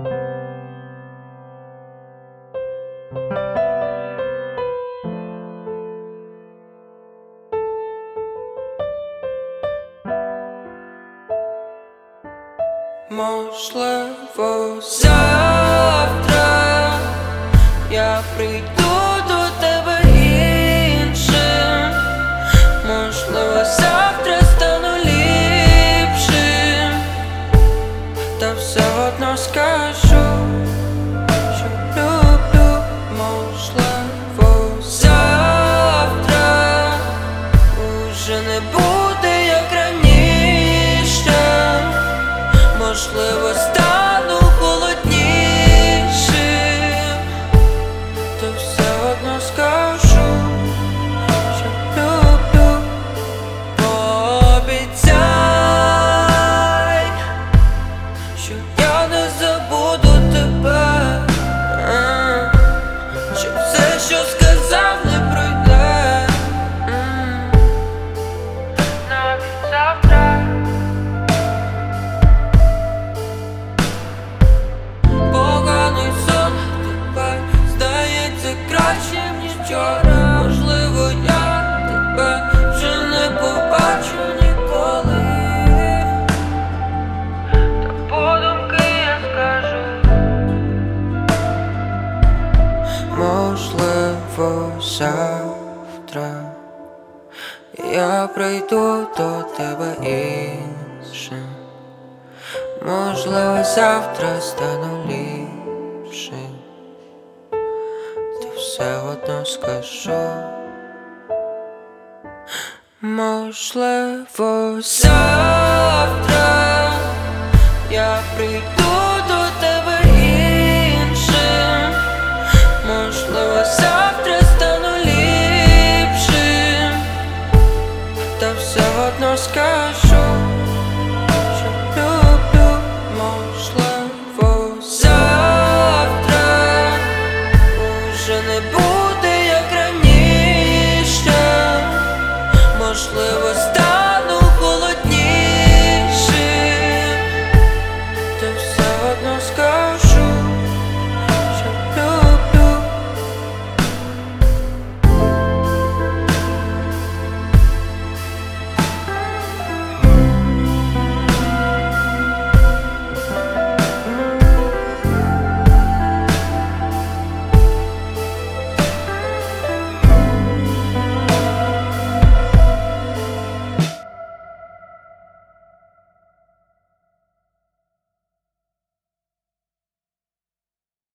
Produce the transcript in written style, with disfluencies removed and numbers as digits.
Можливо, завтра я прийду до тебе іншим. Можливо, завтра стану ліпшим, та все одно скажу, що люблю. Можливо, завтра уже не буде як раніше. Можливо, стану холоднішим, то все одно скажу, що люблю. Пообіцяй, що я не забуду тебе, що все, що сказав, не пройде. Навіть завтра. Кращим, ніж вчора. Можливо, я тебе вже не побачу ніколи, та подумки я скажу. Можливо, завтра я прийду до тебе іншим. Можливо, завтра стану ліпшим, все одно скажу. Можливо, завтра я прийду до тебе іншим. Можливо, завтра стану ліпшим, та все одно скажу.